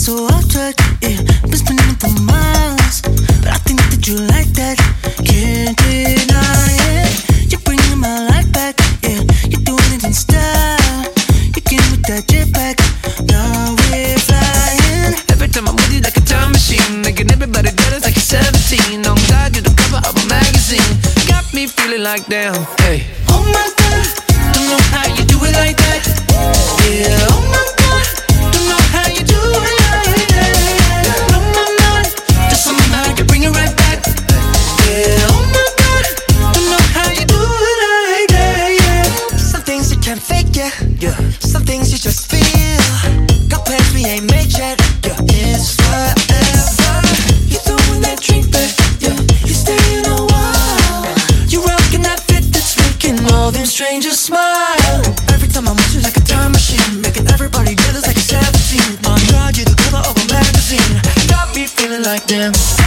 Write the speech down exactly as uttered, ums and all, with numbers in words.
so off track, yeah. Been spinning it for miles, but I think that you like that. Can't deny it. You're bringing my life back, yeah. You're doing it in style. You came with that jetpack, now we're flying. Every time I'm with you like a time machine, making everybody jealous like you're seventeen. On God, you're the cover of a magazine. Got me feeling like damn, hey. Oh my God, don't know how you do it like that. Yeah, oh my God, don't know how you do it like that. Blow my mind, just somehow you bring it right back. Yeah, oh my God, don't know how you do it like that. Yeah. Some things you can't fake, yeah. Yeah. Some things you just feel. Got plans we ain't made yet. Yeah. It's forever. You throwing that drink back. Yeah. You staying a while. You rocking that fit that's making all them strangers smile. Every time I'm with you like a time machine, making everybody jealous like a seventeen. On God, you're the cover of a magazine. Got me feeling like damn.